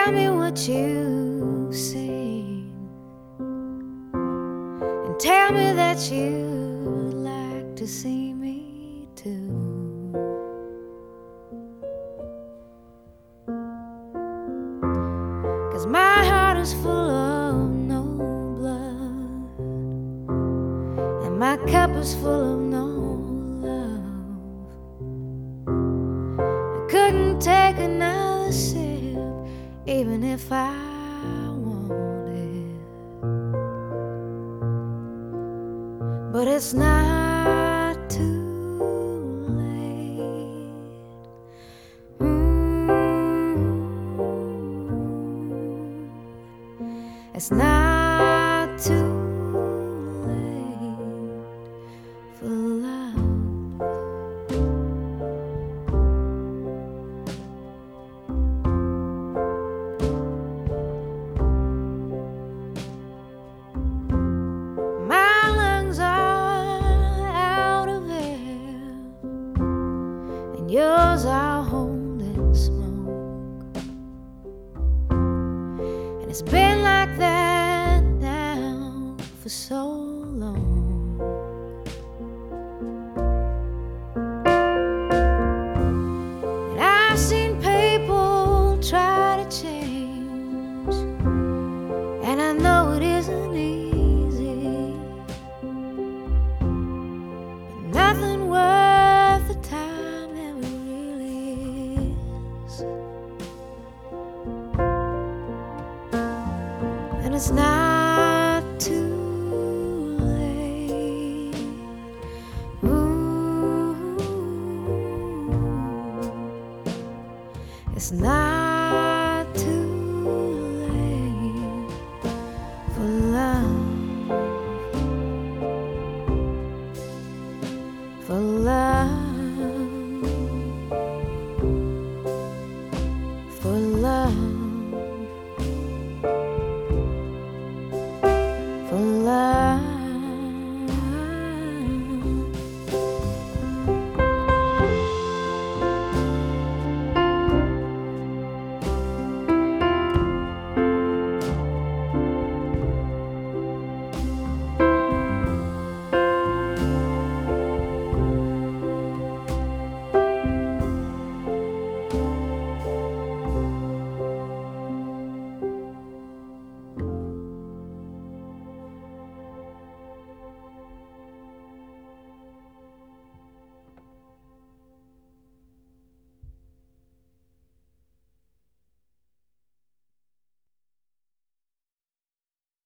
tell me what you've seen, and tell me that you'd like to see me too. 'Cause my heart is full of no blood, and my cup is full of no love. I couldn't take another sip even if I wanted. But it's not too late. It's not too late for love. My lungs are out of air, and yours are holding smoke. And it's been like that now for so long. And I've seen people try to change, and I know it isn't easy, but nothing worth the time ever really is. And it's not